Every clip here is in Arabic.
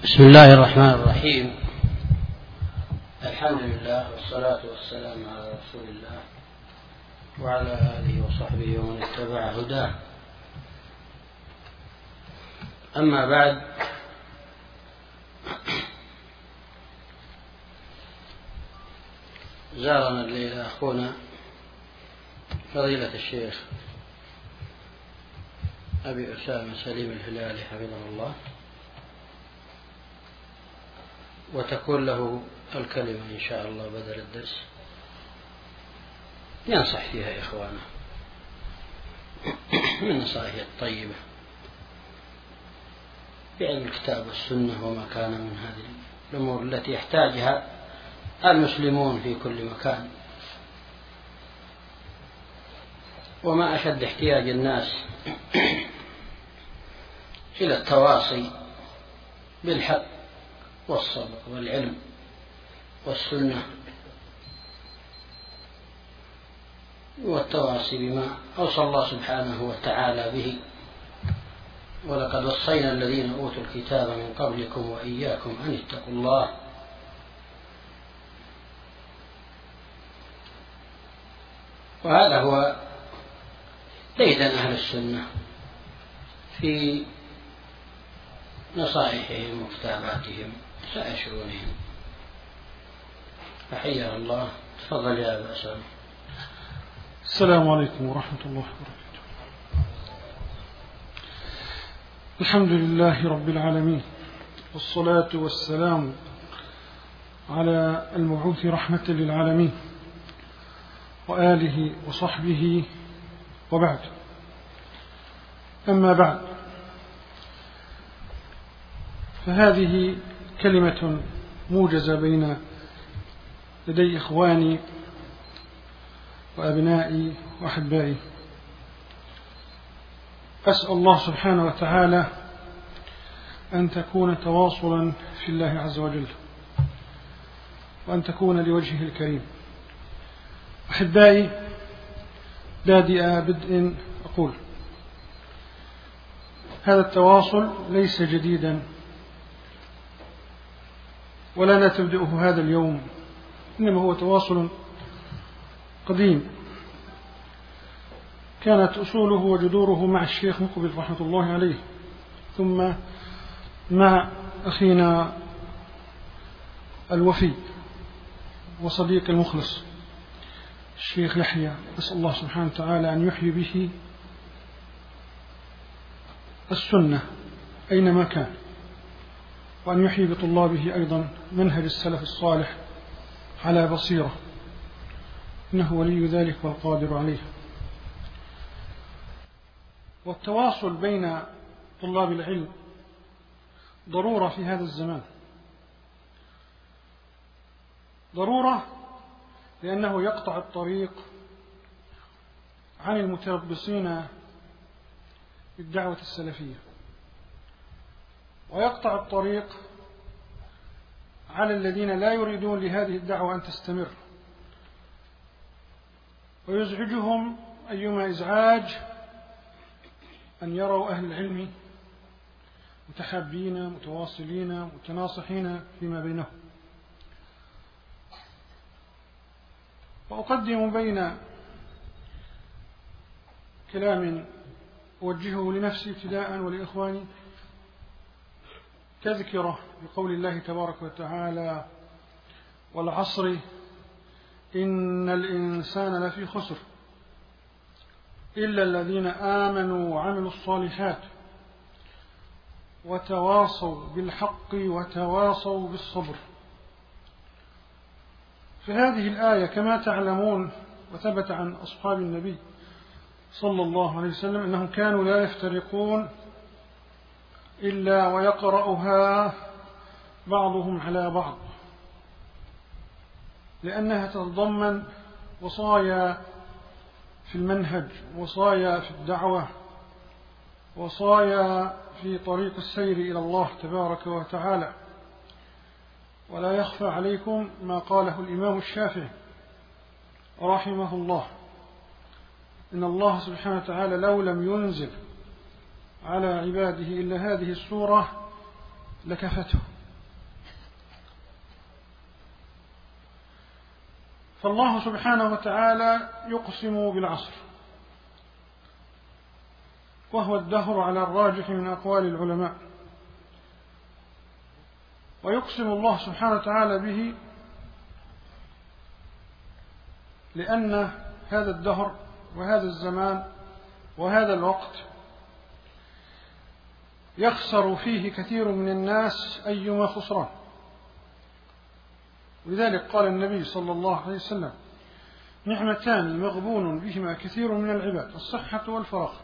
بسم الله الرحمن الرحيم. الحمد لله والصلاة والسلام على رسول الله وعلى آله وصحبه ومن اتبع هداه. أما بعد، زارنا الليلة أخونا فضيلة الشيخ أبي أسامة سليم الهلالي حفظه الله، وتكون له الكلمة إن شاء الله بدل الدرس ينصح فيها إخوانه من نصائح الطيبة بعلم الكتاب والسنة وما كان من هذه الأمور التي يحتاجها المسلمون في كل مكان. وما أشد احتياج الناس إلى التواصي بالحق والصبر والعلم والسنة والتواصي بما أوصى الله سبحانه وتعالى به: ولقد وصينا الذين أوتوا الكتاب من قبلكم وإياكم أن اتقوا الله. وهذا هو ديدن أهل السنة في نصائحهم وكتاباتهم سائر شؤونهم. فحيا الله. تفضل يا أبا أسامة. السلام عليكم ورحمة الله وبركاته. الحمد لله رب العالمين، والصلاة والسلام على المبعوث رحمة للعالمين وآله وصحبه وبعد. أما بعد، فهذه كلمة موجزة بين لدي إخواني وأبنائي وأحبائي. أسأل الله سبحانه وتعالى أن تكون تواصلا في الله عز وجل، وأن تكون لوجهه الكريم. أحبائي، بادئ بدء أقول: هذا التواصل ليس جديدا ولا تبدأه هذا اليوم، إنما هو تواصل قديم كانت أصوله وجذوره مع الشيخ مقبل رحمة الله عليه، ثم مع أخينا الوفي وصديق المخلص الشيخ يحيى. أسأل الله سبحانه وتعالى أن يحيي به السنة أينما كان، وأن يحيي بطلابه أيضا منهج السلف الصالح على بصيرة، إنه ولي ذلك والقادر عليه. والتواصل بين طلاب العلم ضرورة في هذا الزمان، ضرورة لأنه يقطع الطريق عن المتربصين بالدعوة السلفية، ويقطع الطريق على الذين لا يريدون لهذه الدعوة أن تستمر، ويزعجهم أيما إزعاج أن يروا أهل العلم متحابين متواصلين متناصحين فيما بينهم. وأقدم بين كلام أوجهه لنفسي ابتداء ولإخواني تذكرة بقول الله تبارك وتعالى: والعصر إن الإنسان لفي خسر إلا الذين آمنوا وعملوا الصالحات وتواصوا بالحق وتواصوا بالصبر. فهذه الآية كما تعلمون وثبت عن أصحاب النبي صلى الله عليه وسلم أنهم كانوا لا يفترقون إلا ويقرأها بعضهم على بعض، لأنها تتضمن وصايا في المنهج، وصايا في الدعوة، وصايا في طريق السير إلى الله تبارك وتعالى. ولا يخفى عليكم ما قاله الإمام الشافعي رحمه الله: إن الله سبحانه وتعالى لو لم ينزل على عباده إلا هذه السورة لكفته. فالله سبحانه وتعالى يقسم بالعصر، وهو الدهر على الراجح من أقوال العلماء، ويقسم الله سبحانه وتعالى به لأن هذا الدهر وهذا الزمان وهذا الوقت يخسر فيه كثير من الناس أيما خسران. ولذلك قال النبي صلى الله عليه وسلم: نعمتان مغبون بهما كثير من العباد، الصحة والفراغ،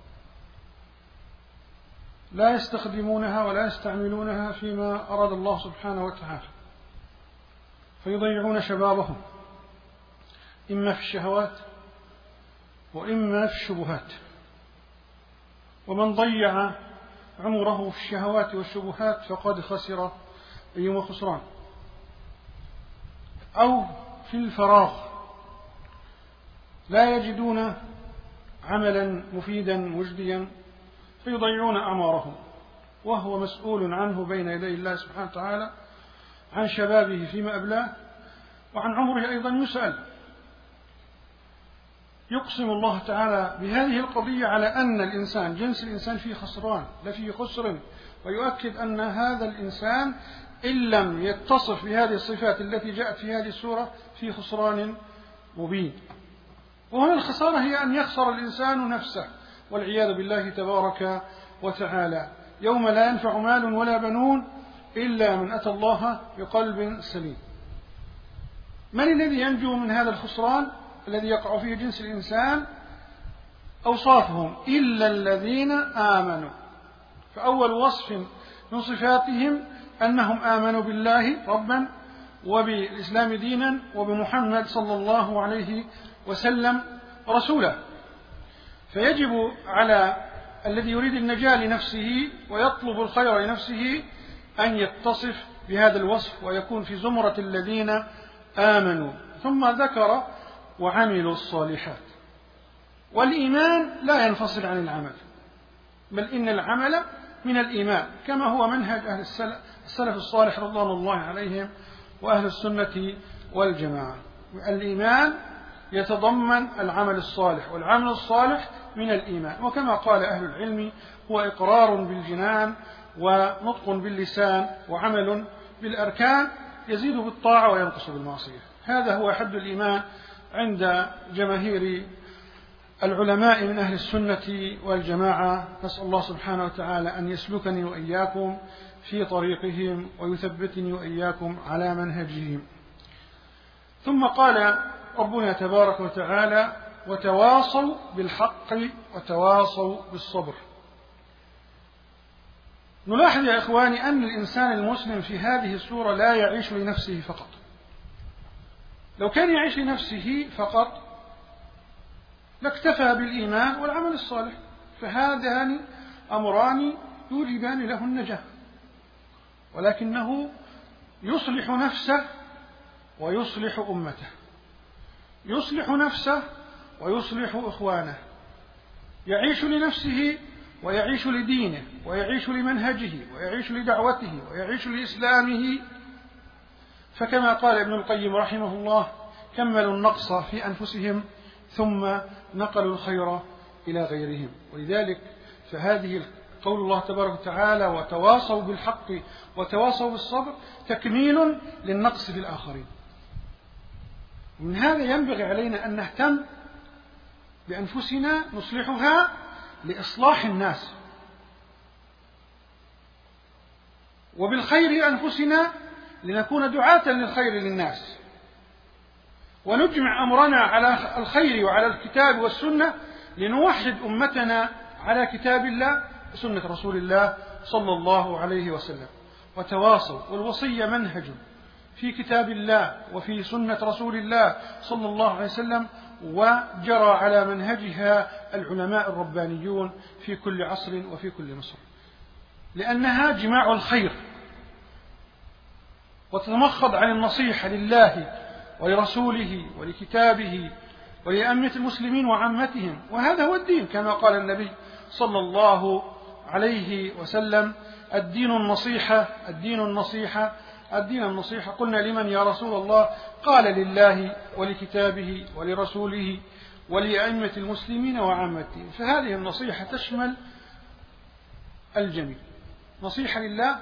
لا يستخدمونها ولا يستعملونها فيما أراد الله سبحانه وتعالى، فيضيعون شبابهم إما في الشهوات وإما في الشبهات. ومن ضيع عمره في الشهوات والشبهات فقد خسر أيما خسران. أو في الفراغ، لا يجدون عملا مفيدا مجديا فيضيعون أعمارهم، وهو مسؤول عنه بين يدي الله سبحانه وتعالى عن شبابه فيما أبلاه، وعن عمره أيضا يسأل. يقسم الله تعالى بهذه القضية على أن الإنسان، جنس الإنسان، فيه خسران لا فيه خسر، ويؤكد أن هذا الإنسان إن لم يتصف بهذه الصفات التي جاءت في هذه السورة في خسران مبين. وهنا الخسارة هي أن يخسر الإنسان نفسه والعياذ بالله تبارك وتعالى، يوم لا ينفع مال ولا بنون إلا من أتى الله بقلب سليم. من الذي ينجو من هذا الخسران الذي يقع فيه جنس الإنسان؟ أوصافهم: إلا الذين آمنوا. فأول وصف من صفاتهم أنهم آمنوا بالله ربا، وبالإسلام دينا، وبمحمد صلى الله عليه وسلم رسولا. فيجب على الذي يريد النجاة لنفسه ويطلب الخير لنفسه أن يتصف بهذا الوصف ويكون في زمرة الذين آمنوا. ثم ذكر: وعملوا الصالحات. والإيمان لا ينفصل عن العمل، بل إن العمل من الإيمان، كما هو منهج أهل السلف الصالح رضوان الله عليهم وأهل السنة والجماعة. الإيمان يتضمن العمل الصالح، والعمل الصالح من الإيمان. وكما قال أهل العلم: هو إقرار بالجنان ونطق باللسان وعمل بالأركان، يزيد بالطاعة وينقص بالمعصية. هذا هو حد الإيمان عند جماهير العلماء من أهل السنة والجماعة. نسأل الله سبحانه وتعالى أن يسلكني وإياكم في طريقهم ويثبتني وإياكم على منهجهم. ثم قال ربنا تبارك وتعالى: وتواصوا بالحق وتواصوا بالصبر. نلاحظ يا إخواني أن الإنسان المسلم في هذه السورة لا يعيش لنفسه فقط. لو كان يعيش لنفسه فقط لاكتفى بالإيمان والعمل الصالح، فهذان أمران يوجبان له النجاة، ولكنه يصلح نفسه ويصلح أمته، يصلح نفسه ويصلح إخوانه، يعيش لنفسه ويعيش لدينه ويعيش لمنهجه ويعيش لدعوته ويعيش لإسلامه. فكما قال ابن القيم رحمه الله: كملوا النقص في أنفسهم ثم نقلوا الخير إلى غيرهم. ولذلك فهذه قول الله تبارك وتعالى: وتواصوا بالحق وتواصوا بالصبر، تكميل للنقص في الآخرين. ومن هذا ينبغي علينا أن نهتم بأنفسنا، نصلحها لإصلاح الناس، وبالخير لأنفسنا لنكون دعاة للخير للناس، ونجمع أمرنا على الخير وعلى الكتاب والسنة لنوحد أمتنا على كتاب الله وسنة رسول الله صلى الله عليه وسلم. وتواصوا، والوصية منهج في كتاب الله وفي سنة رسول الله صلى الله عليه وسلم، وجرى على منهجها العلماء الربانيون في كل عصر وفي كل مصر، لأنها جماع الخير، وتتمخض عن النصيحة لله ولرسوله ولكتابه ولأئمة المسلمين وعامتهم. وهذا هو الدين، كما قال النبي صلى الله عليه وسلم: الدين النصيحة الدين النصيحة الدين النصيحة. قلنا لمن يا رسول الله؟ قال لله ولكتابه ولرسوله ولأئمة المسلمين وعامتهم. فهذه النصيحة تشمل الجميع، نصيحة لله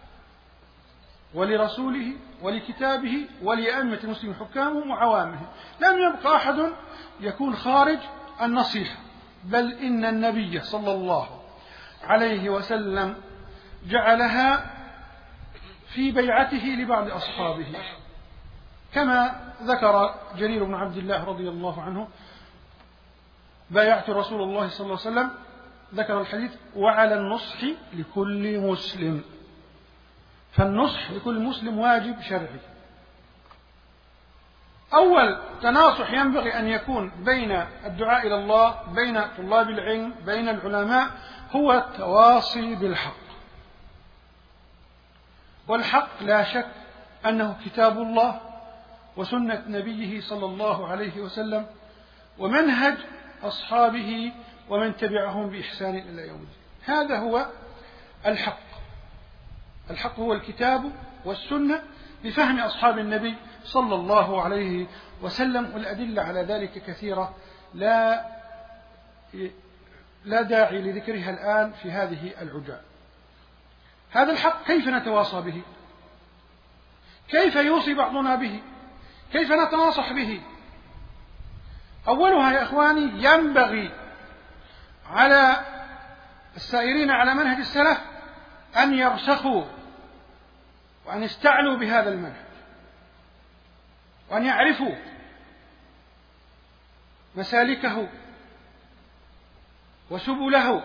ولرسوله ولكتابه ولأئمة المسلمين حكامهم وعوامهم. لم يبقى أحد يكون خارج النصيحة، بل إن النبي صلى الله عليه وسلم جعلها في بيعته لبعض أصحابه، كما ذكر جرير بن عبد الله رضي الله عنه: بايعت رسول الله صلى الله عليه وسلم، ذكر الحديث: وعلى النصح لكل مسلم. فالنصح لكل مسلم واجب شرعي. أول تناصح ينبغي أن يكون بين الدعاء إلى الله، بين طلاب العلم، بين العلماء، هو التواصي بالحق. والحق لا شك أنه كتاب الله وسنة نبيه صلى الله عليه وسلم ومنهج أصحابه ومن تبعهم بإحسان إلى يوم الدين. هذا هو الحق. الحق هو الكتاب والسنة بفهم أصحاب النبي صلى الله عليه وسلم، والأدلة على ذلك كثيرة لا داعي لذكرها الآن في هذه العجال. هذا الحق كيف نتواصى به؟ كيف يوصي بعضنا به؟ كيف نتناصح به؟ أولها يا إخواني، ينبغي على السائرين على منهج السلف أن يرسخوا وأن يستعلوا بهذا المنهج، وأن يعرفوا مسالكه وسبله،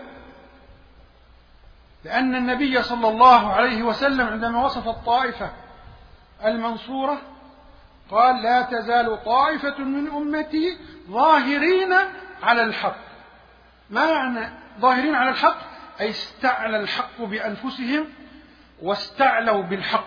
لأن النبي صلى الله عليه وسلم عندما وصف الطائفة المنصورة قال: لا تزال طائفة من أمتي ظاهرين على الحق. ما يعني ظاهرين على الحق؟ أي استعلى الحق بأنفسهم واستعلوا بالحق،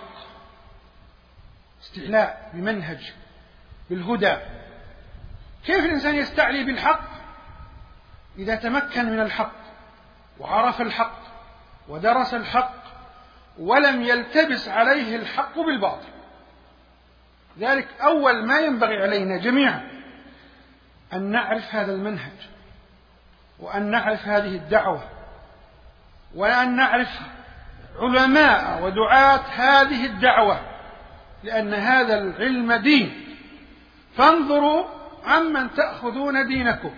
استعلاء بمنهج بالهدى. كيف الإنسان يستعلي بالحق؟ إذا تمكن من الحق وعرف الحق ودرس الحق ولم يلتبس عليه الحق بالباطل. ذلك أول ما ينبغي علينا جميعا أن نعرف هذا المنهج، وأن نعرف هذه الدعوة، وأن نعرف علماء ودعاة هذه الدعوة، لأن هذا العلم دين. فانظروا عمن تأخذون دينكم.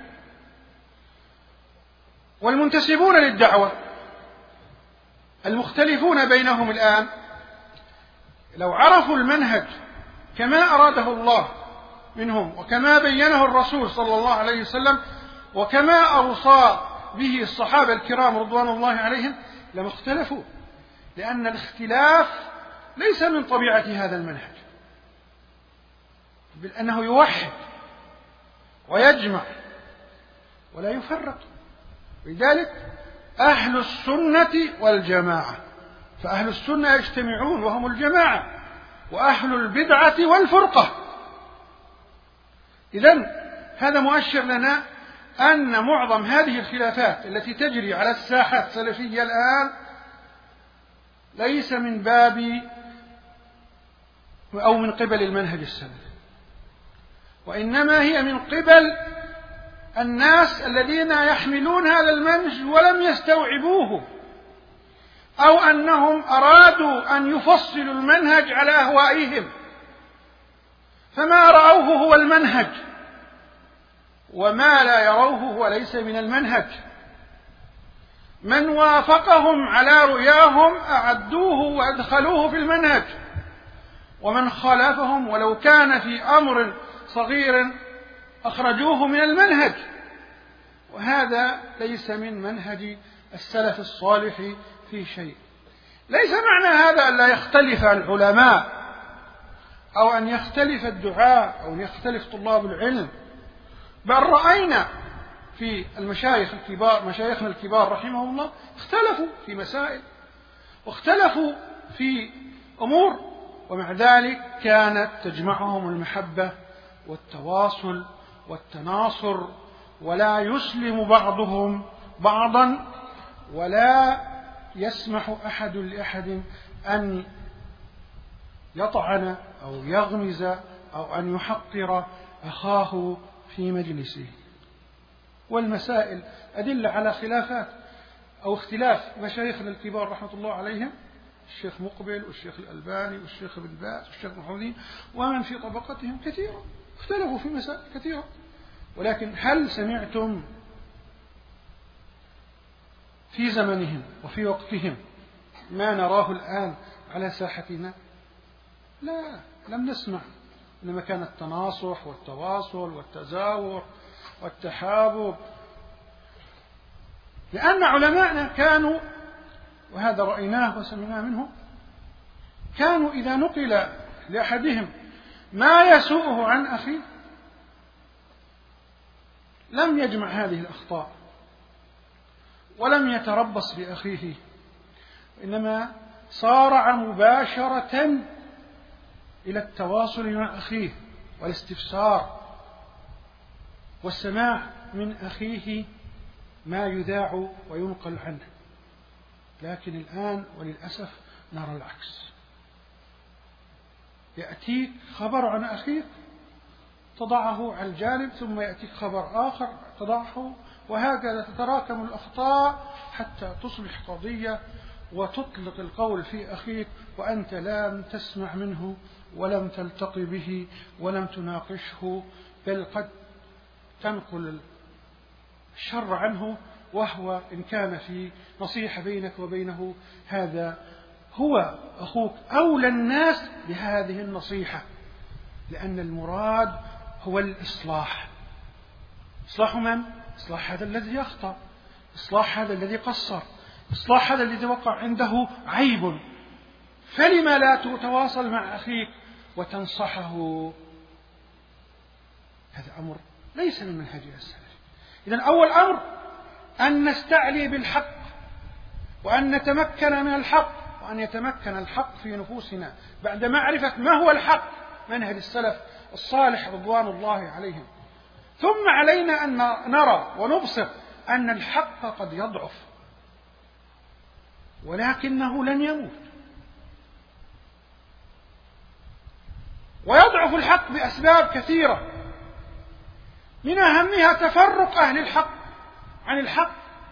والمنتسبون للدعوة المختلفون بينهم الآن لو عرفوا المنهج كما أراده الله منهم وكما بينه الرسول صلى الله عليه وسلم وكما أوصى به الصحابة الكرام رضوان الله عليهم لما اختلفوا، لأن الاختلاف ليس من طبيعة هذا المنهج، بل أنه يوحد ويجمع ولا يفرق. لذلك أهل السنة والجماعة، فأهل السنة يجتمعون وهم الجماعة، وأهل البدعة والفرقة. إذن هذا مؤشر لنا أن معظم هذه الخلافات التي تجري على الساحة السلفية الآن ليس من باب أو من قبل المنهج السلفي، وإنما هي من قبل الناس الذين يحملون هذا المنهج ولم يستوعبوه، أو أنهم أرادوا أن يفصلوا المنهج على أهوائهم، فما رأوه هو المنهج، وما لا يروه هو ليس من المنهج. من وافقهم على رؤياهم أعدوه وأدخلوه في المنهج، ومن خالفهم ولو كان في أمر صغير أخرجوه من المنهج. وهذا ليس من منهج السلف الصالح في شيء. ليس معنى هذا أن لا يختلف العلماء أو أن يختلف الدعاء أو أن يختلف طلاب العلم، بل رأينا في المشايخ الكبار مشايخنا الكبار رحمهم الله اختلفوا في مسائل واختلفوا في أمور، ومع ذلك كانت تجمعهم المحبة والتواصل والتناصر، ولا يسلم بعضهم بعضا ولا يسمح أحد لأحد أن يطعن أو يغمز أو أن يحقر أخاه في مجلسه. والمسائل أدلة على خلافات أو اختلاف مشايخنا الكبار رحمة الله عليهم، الشيخ مقبل والشيخ الألباني والشيخ ابن باز والشيخ محمودين ومن في طبقتهم كثيرا، اختلفوا في مسائل كثيرة. ولكن هل سمعتم في زمنهم وفي وقتهم ما نراه الآن على ساحتنا؟ لا، لم نسمع. إنما كان التناصح والتواصل والتزاور والتحابب، لأن علماءنا كانوا، وهذا رأيناه وسمعناه منهم، كانوا إذا نقل لأحدهم ما يسوءه عن أخيه لم يجمع هذه الأخطاء ولم يتربص بأخيه، إنما صارع مباشرة إلى التواصل مع أخيه والاستفسار والسماع من أخيه ما يذاع وينقل عنه. لكن الآن وللأسف نرى العكس، يأتيك خبر عن أخيك تضعه على الجانب، ثم يأتيك خبر آخر تضعه، وهكذا تتراكم الأخطاء حتى تصبح قضية وتطلق القول في أخيك وأنت لم تسمع منه ولم تلتقي به ولم تناقشه، بل قد تنقل الشر عنه، وهو إن كان في نصيحة بينك وبينه هذا هو أخوك أولى الناس بهذه النصيحة، لأن المراد هو الإصلاح. إصلاح من؟ إصلاح هذا الذي يخطأ، إصلاح هذا الذي قصر، إصلاح هذا الذي وقع عنده عيب. فلما لا تتواصل مع أخيك وتنصحه؟ هذا أمر ليس من منهج السلف. إذن أول أمر أن نستعلي بالحق، وأن نتمكن من الحق، وأن يتمكن الحق في نفوسنا بعد معرفة ما هو الحق، منهج السلف الصالح رضوان الله عليهم. ثم علينا أن نرى ونبصر أن الحق قد يضعف، ولكنه لن يموت. ويضعف الحق بأسباب كثيرة، من أهمها تفرق أهل الحق عن الحق،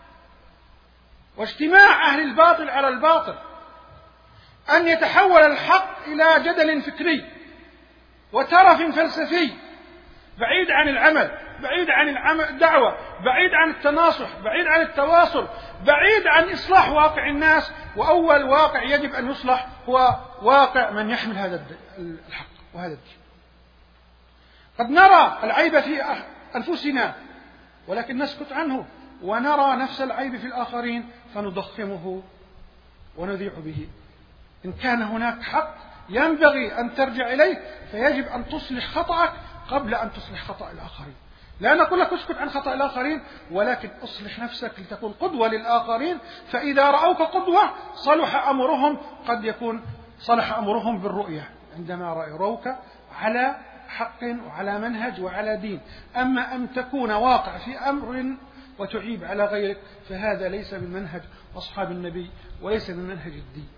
واجتماع أهل الباطل على الباطل، أن يتحول الحق إلى جدل فكري وترف فلسفي بعيد عن العمل، بعيد عن الدعوة، بعيد عن التناصح، بعيد عن التواصل، بعيد عن إصلاح واقع الناس. وأول واقع يجب أن يصلح هو واقع من يحمل هذا الحق وهذا الدين. قد نرى العيب في أنفسنا ولكن نسكت عنه، ونرى نفس العيب في الآخرين فنضخمه ونذيع به. إن كان هناك حق ينبغي أن ترجع إليه فيجب أن تصلح خطأك قبل أن تصلح خطأ الآخرين. لا نقول لك اسكت عن خطأ الآخرين، ولكن اصلح نفسك لتكون قدوة للآخرين، فإذا رأوك قدوة صلح أمرهم، قد يكون صلح أمرهم بالرؤية عندما يروك على حق وعلى منهج وعلى دين. أما أن تكون واقع في أمر وتعيب على غيرك فهذا ليس من منهج أصحاب النبي وليس من منهج الدين.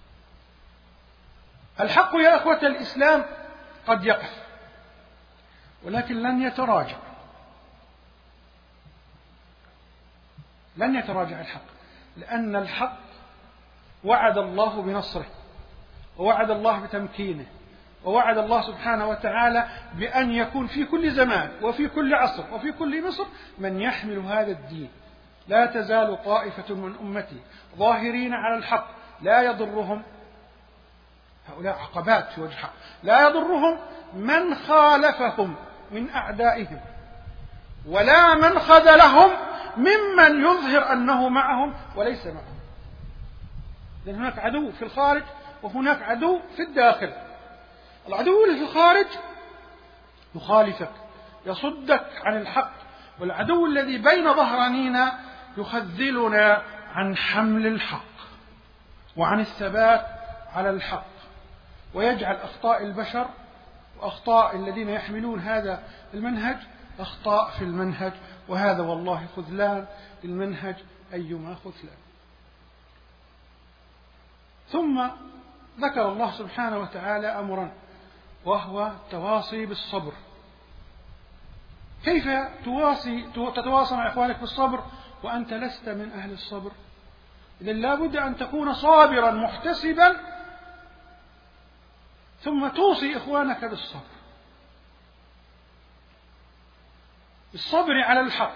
الحق يا أخوة الإسلام قد يقف ولكن لن يتراجع، لن يتراجع الحق، لأن الحق وعد الله بنصره، ووعد الله بتمكينه، ووعد الله سبحانه وتعالى بأن يكون في كل زمان وفي كل عصر وفي كل مصر من يحمل هذا الدين. لا تزال طائفة من أمتي ظاهرين على الحق لا يضرهم، هؤلاء عقبات في وجه الحق، لا يضرهم من خالفهم من أعدائهم ولا من خذلهم ممن يظهر أنه معهم وليس معهم. لأن هناك عدو في الخارج وهناك عدو في الداخل. العدو اللي في الخارج يخالفك يصدك عن الحق، والعدو الذي بين ظهرانينا يخذلنا عن حمل الحق وعن الثبات على الحق، ويجعل أخطاء البشر وأخطاء الذين يحملون هذا المنهج أخطاء في المنهج، وهذا والله خذلان للمنهج أيما خذلان. ثم ذكر الله سبحانه وتعالى أمرا، وهو التواصي بالصبر. كيف تتواصى مع إخوانك بالصبر وأنت لست من أهل الصبر؟ إذن لا بد أن تكون صابرا محتسبا، ثم توصي إخوانك بالصبر على الحق،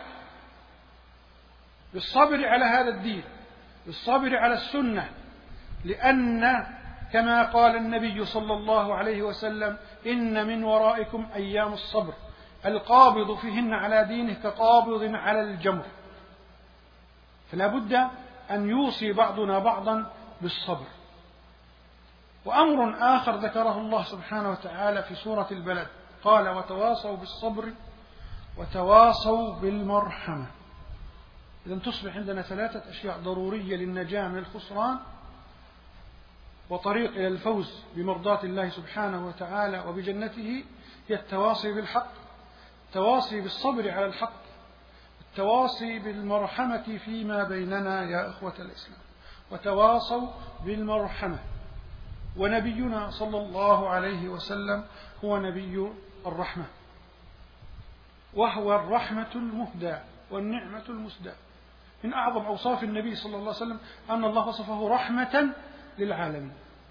بالصبر على هذا الدين، بالصبر على السنة، لأن كما قال النبي صلى الله عليه وسلم: إن من ورائكم أيام الصبر القابض فيهن على دينه كقابض على الجمر. فلا بد أن يوصي بعضنا بعضا بالصبر. وأمر آخر ذكره الله سبحانه وتعالى في سورة البلد، قال: وتواصوا بالصبر وتواصوا بالمرحمة. إذن تصبح عندنا 3 أشياء ضرورية للنجاة من الخسران وطريق إلى الفوز بمرضاة الله سبحانه وتعالى وبجنته، هي التواصي بالحق، التواصي بالصبر على الحق، التواصي بالمرحمة فيما بيننا يا إخوة الإسلام. وتواصوا بالمرحمة. ونبينا صلى الله عليه وسلم هو نبي الرحمة، وهو الرحمة المهدى والنعمة المسدى. من أعظم أوصاف النبي صلى الله عليه وسلم أن الله وصفه رحمة للعالمين،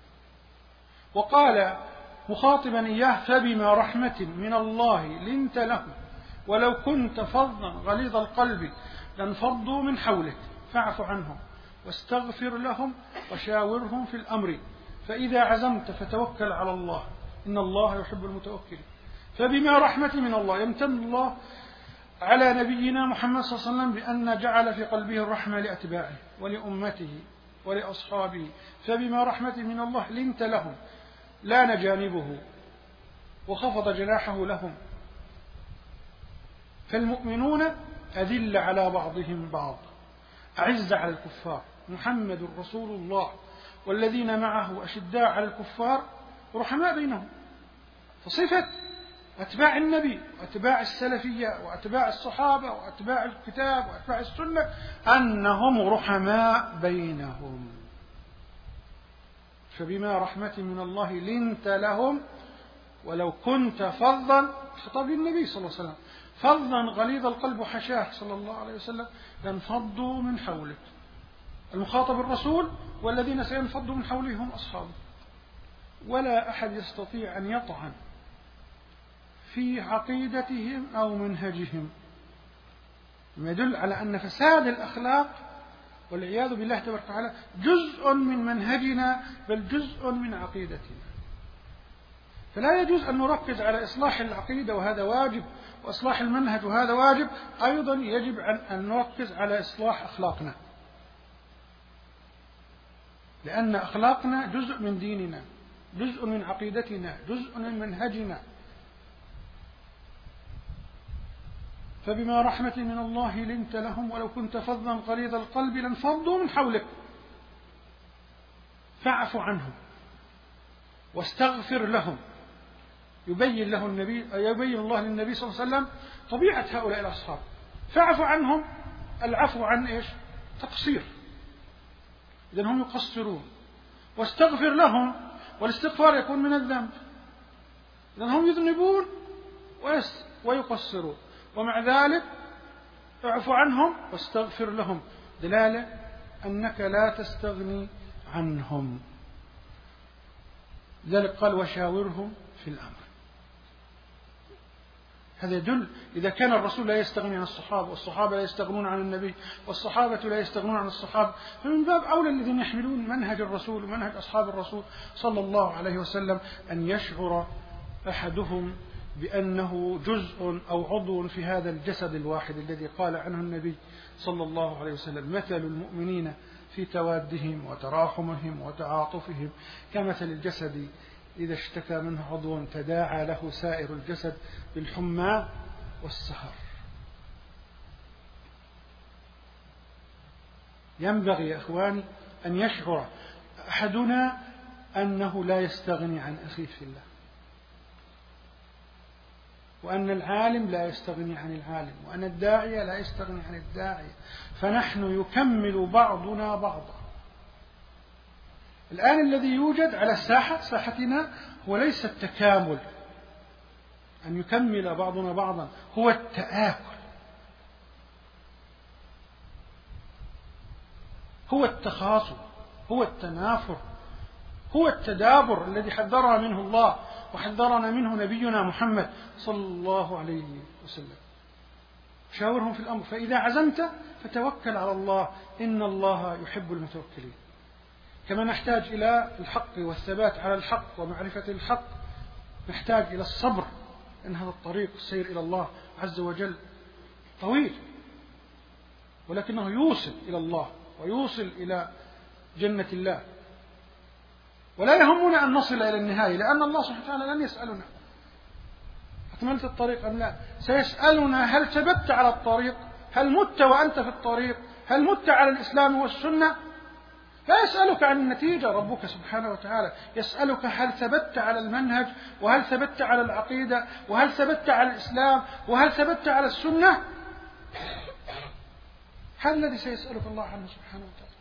وقال مخاطبا إياه: فبما رحمة من الله لنت لهم ولو كنت فظا غليظ القلب لانفضوا من حولك فاعف عنهم واستغفر لهم وشاورهم في الأمر فإذا عزمت فتوكل على الله إن الله يحب المتوكلين. فبما رحمة من الله يمتن الله على نبينا محمد صلى الله عليه وسلم بأن جعل في قلبه الرحمة لأتباعه ولأمته ولأصحابه. فبما رحمة من الله لنت لهم، لان جانبه وخفض جناحه لهم. فالمؤمنون أذل على بعضهم بعض أعز على الكفار، محمد رسول الله والذين معه أشداء على الكفار رحماء بينهم. فصفة أتباع النبي وأتباع السلفية وأتباع الصحابة وأتباع الكتاب وأتباع السنة أنهم رحماء بينهم. فبما رحمة من الله لنت لهم ولو كنت فظا، خطاب للنبي صلى الله عليه وسلم، فظا غليظ القلب حشاه صلى الله عليه وسلم لانفضوا من حولك. المخاطب الرسول والذين سينفضوا من حوله هم أصحابه. ولا أحد يستطيع أن يطعن في عقيدتهم أو منهجهم، ما يدل على أن فساد الأخلاق والعياذ بالله تبارك وتعالى جزء من منهجنا بل جزء من عقيدتنا. فلا يجوز أن نركز على إصلاح العقيدة وهذا واجب، وإصلاح المنهج وهذا واجب، أيضا يجب أن نركز على إصلاح أخلاقنا، لأن أخلاقنا جزء من ديننا، جزء من عقيدتنا، جزء من منهجنا. فبما رحمة من الله لنت لهم ولو كنت فظا غليظ القلب لانفضوا من حولك فاعف عنهم واستغفر لهم. يبين الله للنبي صلى الله عليه وسلم طبيعة هؤلاء الأصحاب. فاعف عنهم، العفو عن إيش؟ تقصير، إذن هم يقصرون. واستغفر لهم، والاستغفار يكون من الذنب، إذن هم يذنبون ويقصرون، ومع ذلك اعف عنهم واستغفر لهم، دلالة أنك لا تستغني عنهم. لذلك قال: وشاورهم في الأمر. هذا يدل إذا كان الرسول لا يستغني عن الصحابة والصحابة لا يستغنون عن النبي والصحابة لا يستغنون عن الصحابة، فمن باب أولى الذين يحملون منهج الرسول ومنهج أصحاب الرسول صلى الله عليه وسلم أن يشعر أحدهم بأنه جزء أو عضو في هذا الجسد الواحد الذي قال عنه النبي صلى الله عليه وسلم: مثل المؤمنين في توادهم وتراحمهم وتعاطفهم كمثل الجسد إذا اشتكى منه عضو تداعى له سائر الجسد بالحمى والسهر. ينبغي يا إخواني أن يشعر أحدنا أنه لا يستغني عن أخيه في الله، وأن العالم لا يستغني عن العالم، وأن الداعية لا يستغني عن الداعية، فنحن يكمل بعضنا بعضا. الآن الذي يوجد على الساحة ساحتنا هو ليس التكامل أن يكمل بعضنا بعضا، هو التآكل، هو التخاصم، هو التنافر، هو التدابر الذي حذرنا منه الله وحذرنا منه نبينا محمد صلى الله عليه وسلم. شاورهم في الأمر، فإذا عزمت فتوكل على الله، إن الله يحب المتوكلين. كما نحتاج إلى الحق والثبات على الحق ومعرفة الحق، نحتاج إلى الصبر، إن هذا الطريق السير إلى الله عز وجل طويل، ولكنه يوصل إلى الله ويوصل إلى جنة الله. ولا يهمنا أن نصل إلى النهاية، لأن الله سبحانه وتعالى لن يسألنا أكملت الطريق أم لا، سيسألنا هل ثبت على الطريق، هل مت وأنت في الطريق، هل مت على الإسلام والسنة. لا يسألك عن النتيجة ربك سبحانه وتعالى، يسألك هل ثبت على المنهج، وهل ثبت على العقيدة، وهل ثبت على الإسلام، وهل ثبت على السنة. هذا الذي سيسألك الله عنه سبحانه وتعالى.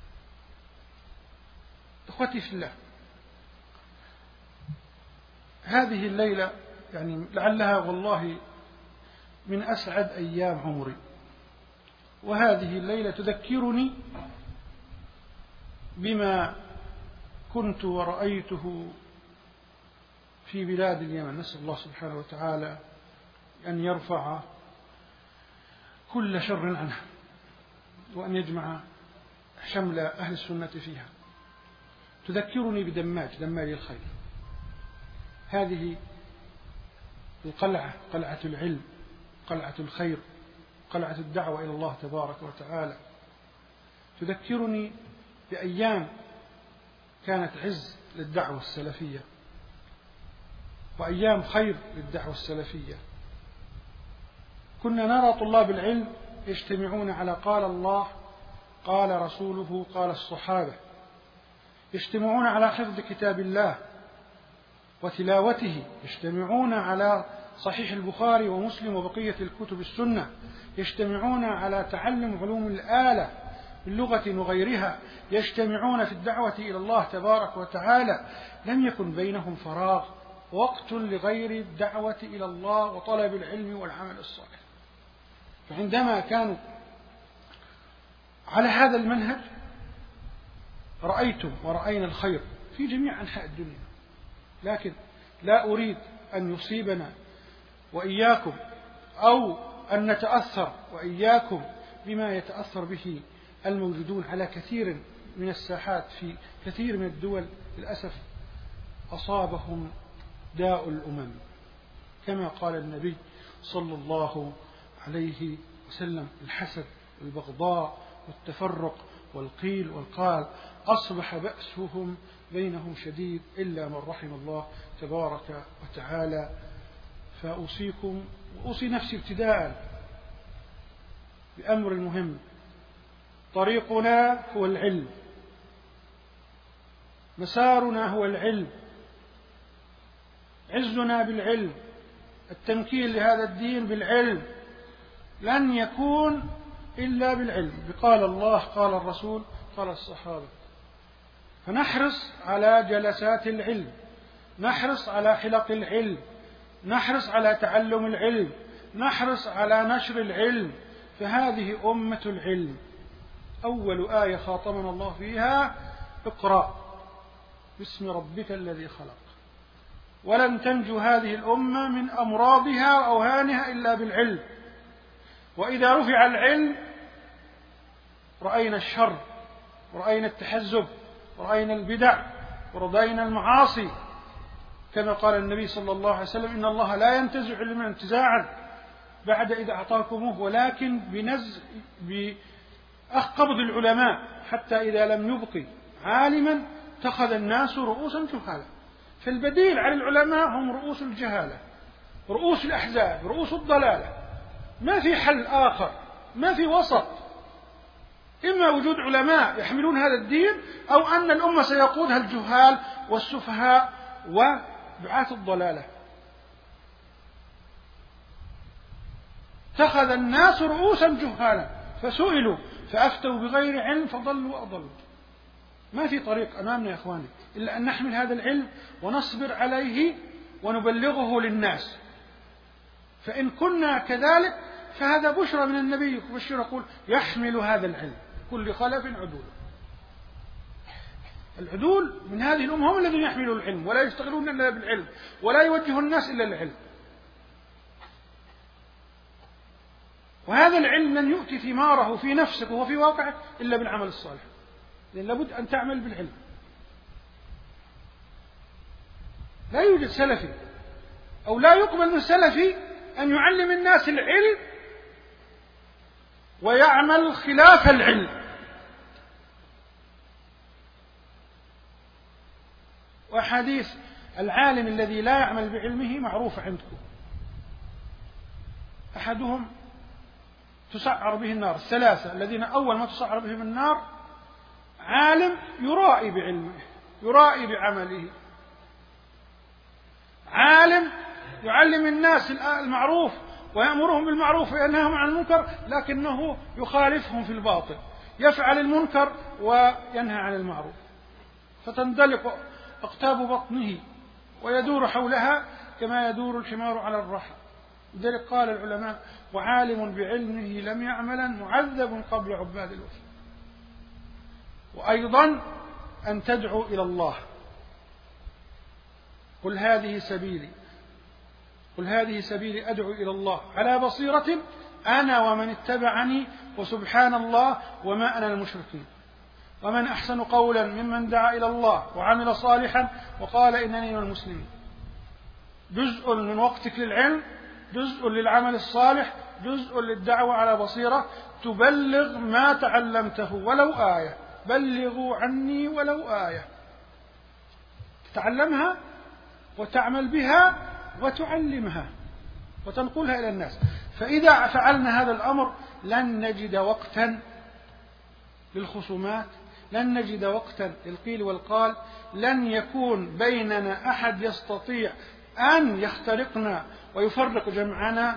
إخوتي في الله، هذه الليلة يعني لعلها والله من أسعد أيام عمري، وهذه الليلة تذكرني بما كنت ورأيته في بلاد اليمن. نسأل الله سبحانه وتعالى أن يرفع كل شر عنها، وأن يجمع شمل أهل السنة فيها. تذكرني بدماج، دماج الخير. هذه القلعة، قلعة العلم، قلعة الخير، قلعة الدعوة إلى الله تبارك وتعالى. تذكرني بأيام كانت عز للدعوة السلفية، وأيام خير للدعوة السلفية. كنا نرى طلاب العلم يجتمعون على قال الله، قال رسوله، قال الصحابة، يجتمعون على حفظ كتاب الله وتلاوته، يجتمعون على صحيح البخاري ومسلم وبقية الكتب السنة، يجتمعون على تعلم علوم الآلة من لغة وغيرها، يجتمعون في الدعوة إلى الله تبارك وتعالى. لم يكن بينهم فراغ، وقت لغير الدعوة إلى الله وطلب العلم والعمل الصالح. فعندما كانوا على هذا المنهج رأيتم ورأينا الخير في جميع أنحاء الدنيا، لكن لا أريد أن يصيبنا وإياكم أو أن نتأثر وإياكم بما يتأثر به الموجودون على كثير من الساحات في كثير من الدول. للأسف أصابهم داء الأمم، كما قال النبي صلى الله عليه وسلم: الحسد والبغضاء والتفرق والقيل والقال، أصبح بأسهم بينهم شديد إلا من رحم الله تبارك وتعالى. فأوصيكم وأوصي نفسي ابتداء بأمر مهم: طريقنا هو العلم، مسارنا هو العلم، عزنا بالعلم، التمكين لهذا الدين بالعلم، لن يكون إلا بالعلم، بقال الله، قال الرسول، قال الصحابة. فنحرص على جلسات العلم، نحرص على حلق العلم، نحرص على تعلم العلم، نحرص على نشر العلم. فهذه أمة العلم. أول آية خاطبنا الله فيها: اقرأ باسم ربك الذي خلق. ولن تنجو هذه الأمة من أمراضها وأوهانها إلا بالعلم. وإذا رفع العلم رأينا الشر، ورأينا التحزب، ورأينا البدع، ورأينا المعاصي، كما قال النبي صلى الله عليه وسلم: إن الله لا ينتزع علما انتزاعا بعد إذا أعطاكموه، ولكن بأخقبض العلماء، حتى إذا لم يبق عالما اتخذ الناس رؤوسا جهالا. فالبديل على العلماء هم رؤوس الجهالة، رؤوس الأحزاب، رؤوس الضلالة. ما في حل آخر، ما في وسط. إما وجود علماء يحملون هذا الدين، أو أن الأمة سيقودها الجهال والسفهاء ودعاة الضلالة. اتخذ الناس رؤوسا جهالا فسئلوا فأفتوا بغير علم فضلوا وأضلوا. ما في طريق أمامنا يا إخواني إلا أن نحمل هذا العلم ونصبر عليه ونبلغه للناس. فإن كنا كذلك فهذا بشرى من النبي، يبشر يقول يحمل هذا العلم كل خلف عدول. العدول من هذه الأمة هم الذين يحملوا العلم ولا يشتغلون إلا بالعلم ولا يوجه الناس إلا العلم. وهذا العلم لن يؤتي ثماره في نفسك وفي واقعك إلا بالعمل الصالح، لأن لابد أن تعمل بالعلم. لا يوجد سلفي أو لا يقبل من سلفي أن يعلم الناس العلم ويعمل خلاف العلم. وأحاديث العالم الذي لا يعمل بعلمه معروفة عندكم. أحدهم تسعر به النار، الثلاثة الذين أول ما تسعر بهم النار عالم يرائي بعلمه يرائي بعمله، عالم يعلم الناس المعروف ويأمرهم بالمعروف وينهاهم عن المنكر لكنه يخالفهم في الباطل، يفعل المنكر وينهى عن المعروف، فتندلق أقتاب بطنه ويدور حولها كما يدور الحمار على الرحى. لذلك قال العلماء وعالم بعلمه لم يعملا معذب قبل عباد الوثن. وأيضا أن تدعو إلى الله، قل هذه سبيلي أدعو إلى الله على بصيرة أنا ومن اتبعني وسبحان الله وما أنا المشركين. ومن أحسن قولا ممن دعا إلى الله وعمل صالحا وقال إنني من المسلمين. جزء من وقتك للعلم، جزء للعمل الصالح، جزء للدعوة على بصيرة، تبلغ ما تعلمته ولو آية، بلغوا عني ولو آية، تتعلمها وتعمل بها وتعلمها وتنقلها إلى الناس. فإذا فعلنا هذا الأمر لن نجد وقتا للخصومات، لن نجد وقتا للقيل والقال، لن يكون بيننا أحد يستطيع أن يخترقنا ويفرق جمعنا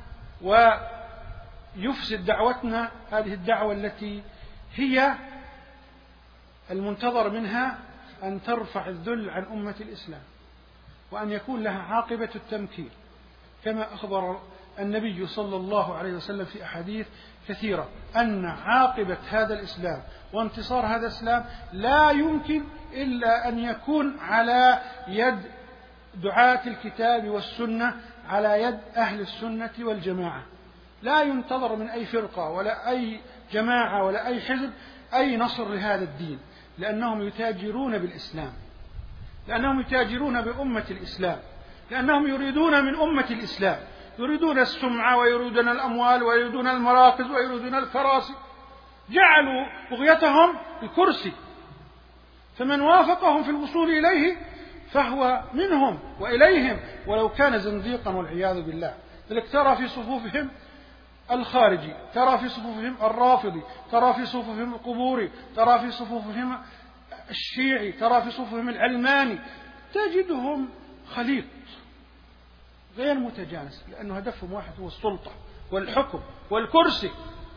ويفسد دعوتنا، هذه الدعوة التي هي المنتظر منها أن ترفع الذل عن أمة الإسلام وأن يكون لها عاقبة التمكين، كما أخبر النبي صلى الله عليه وسلم في أحاديث كثيرة أن عاقبة هذا الإسلام وانتصار هذا الإسلام لا يمكن إلا أن يكون على يد دعاة الكتاب والسنة، على يد أهل السنة والجماعة. لا ينتظر من أي فرقة ولا أي جماعة ولا أي حزب أي نصر لهذا الدين، لأنهم يتاجرون بالإسلام، لأنهم يتاجرون بأمة الإسلام، لأنهم يريدون من أمة الإسلام، يريدون السمعة ويريدون الأموال ويريدون المراكز ويريدون الكراسي، جعلوا بغيتهم الكرسي، فمن وافقهم في الوصول إليه فهو منهم وإليهم ولو كان زنديقا والعياذ بالله. لذلك ترى في صفوفهم الخارجي، ترى في صفوفهم الرافضي، ترى في صفوفهم القبوري، ترى في صفوفهم الشيعي، ترى في صفوفهم العلماني، تجدهم خليط غير متجانس، لأنه هدفهم واحد هو السلطة والحكم والكرسي.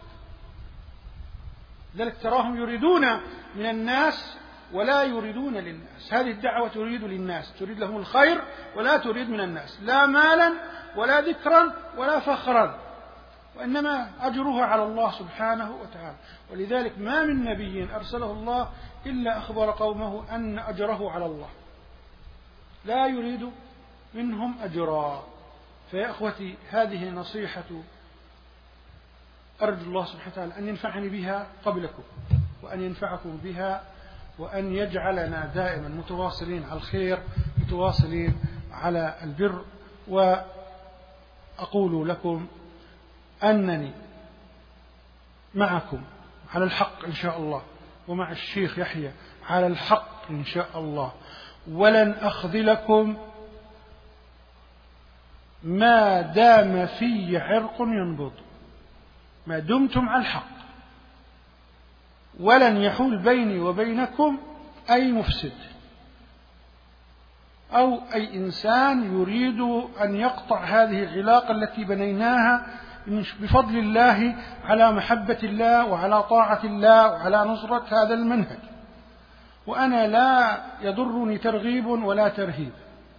لذلك تراهم يريدون من الناس ولا يريدون للناس. هذه الدعوة تريد للناس، تريد لهم الخير ولا تريد من الناس لا مالا ولا ذكرا ولا فخرا، وإنما أجرها على الله سبحانه وتعالى. ولذلك ما من نبي أرسله الله إلا أخبر قومه أن أجره على الله، لا يريد منهم أجرا. فيا أخوتي هذه نصيحة أرجو الله سبحانه وتعالى أن ينفعني بها قبلكم وأن ينفعكم بها وأن يجعلنا دائما متواصلين على الخير، متواصلين على البر. وأقول لكم أنني معكم على الحق إن شاء الله، ومع الشيخ يحيى على الحق إن شاء الله، ولن أخذلكم ما دام في عرق ينبض، ما دمتم على الحق، ولن يحول بيني وبينكم أي مفسد أو أي إنسان يريد أن يقطع هذه العلاقة التي بنيناها بفضل الله على محبة الله وعلى طاعة الله وعلى نصرة هذا المنهج. وأنا لا يضرني ترغيب ولا ترهيب.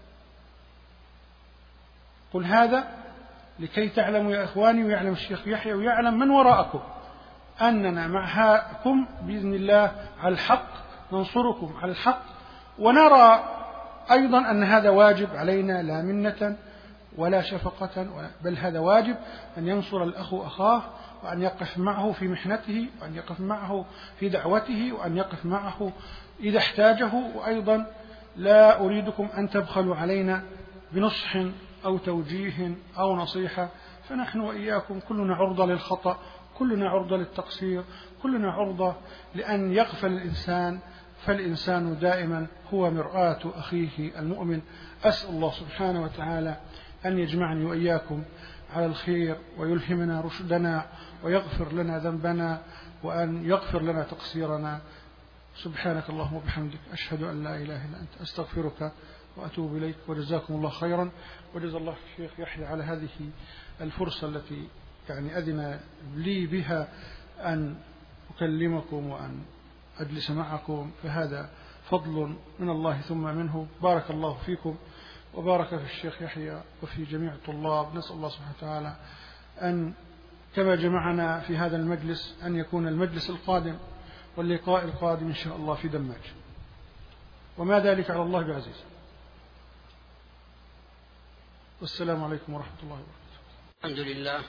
قل هذا لكي تعلموا يا إخواني، ويعلم الشيخ يحيى ويعلم من وراءكم أننا معكم بإذن الله على الحق، ننصركم على الحق، ونرى أيضا أن هذا واجب علينا لا منة ولا شفقة، بل هذا واجب أن ينصر الأخ أخاه، وأن يقف معه في محنته، وأن يقف معه في دعوته، وأن يقف معه إذا احتاجه. وأيضا لا أريدكم أن تبخلوا علينا بنصح أو توجيه أو نصيحة، فنحن وإياكم كلنا عرضة للخطأ، كلنا عرضة للتقصير، كلنا عرضة لأن يغفل الإنسان، فالإنسان دائما هو مرآة أخيه المؤمن. أسأل الله سبحانه وتعالى أن يجمعني وإياكم على الخير، ويلهمنا رشدنا، ويغفر لنا ذنبنا، وأن يغفر لنا تقصيرنا. سبحانك اللهم وبحمدك، أشهد أن لا إله إلا أنت، أستغفرك وأتوب إليك. وجزاكم الله خيرا، وجزا الله الشيخ يحيى على هذه الفرصة التي أذن لي بها أن أكلمكم وأن أجلس معكم، فهذا فضل من الله ثم منه. بارك الله فيكم، وبارك في الشيخ يحيى وفي جميع الطلاب. نسأل الله سبحانه وتعالى أن كما جمعنا في هذا المجلس أن يكون المجلس القادم واللقاء القادم إن شاء الله في دماج، وما ذلك على الله بعزيز. والسلام عليكم ورحمة الله وبركاته. الحمد لله،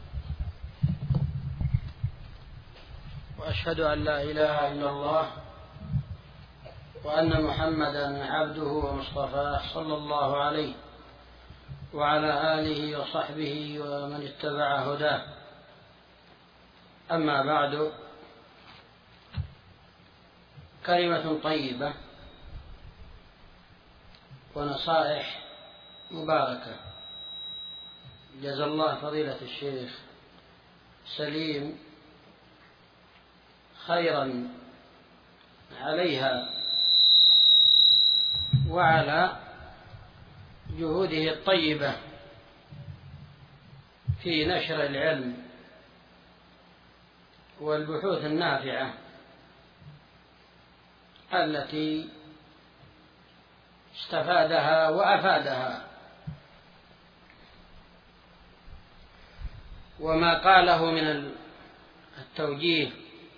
وأشهد أن لا إله إلا الله، وأن محمدا عبده ومصطفاه صلى الله عليه وعلى آله وصحبه ومن اتبع هداه. أما بعد، كلمة طيبة ونصائح مباركة جزا الله فضيلة الشيخ سليم خيرا عليها وعلى جهوده الطيبة في نشر العلم والبحوث النافعة التي استفادها وأفادها. وما قاله من التوجيه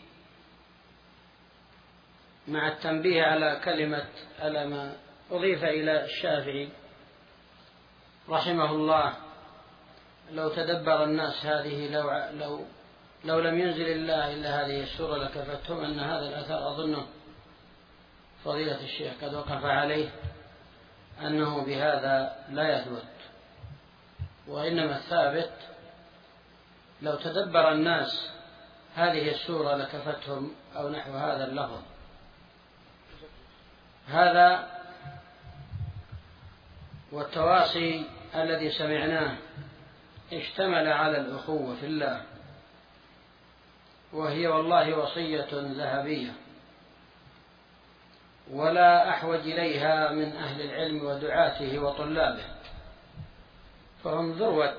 مع التنبيه على ما أضيف إلى الشافعي رحمه الله: لو تدبر الناس هذه لو لم ينزل الله إلا هذه السورة لكفتهم، أن هذا الأثر أظنه فضيلة الشيخ قد وقف عليه أنه بهذا لا يثبت، وإنما الثابت لو تدبر الناس هذه السورة لكفتهم، أو نحو هذا اللفظ. هذا والتواصي الذي سمعناه اشتمل على الأخوة في الله، وهي والله وصية ذهبية ولا أحوج إليها من أهل العلم ودعاته وطلابه، فهم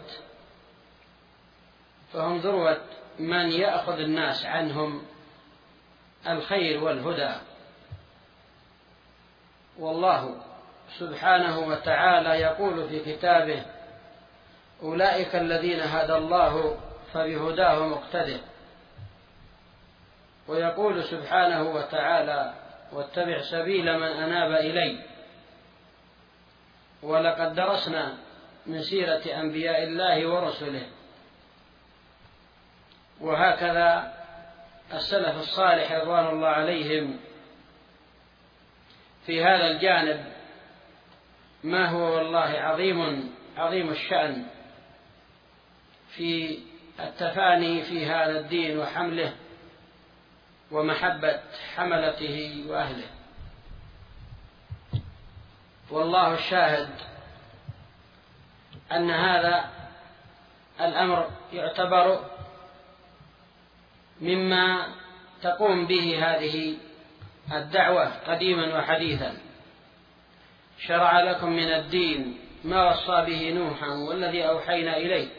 ذروة من يأخذ الناس عنهم الخير والهدى. والله سبحانه وتعالى يقول في كتابه: أولئك الذين هدى الله فبهداه مقتدر. ويقول سبحانه وتعالى: واتبع سبيل من أناب إلي. ولقد درسنا من سيرة أنبياء الله ورسله. وهكذا السلف الصالح رضوان الله عليهم في هذا الجانب ما هو والله عظيم الشأن في التفاني في هذا الدين وحمله ومحبة حملته وأهله. والله الشاهد أن هذا الأمر يعتبر مما تقوم به هذه الدعوة قديما وحديثا. شرع لكم من الدين ما وصى به نوحا والذي أوحينا إليك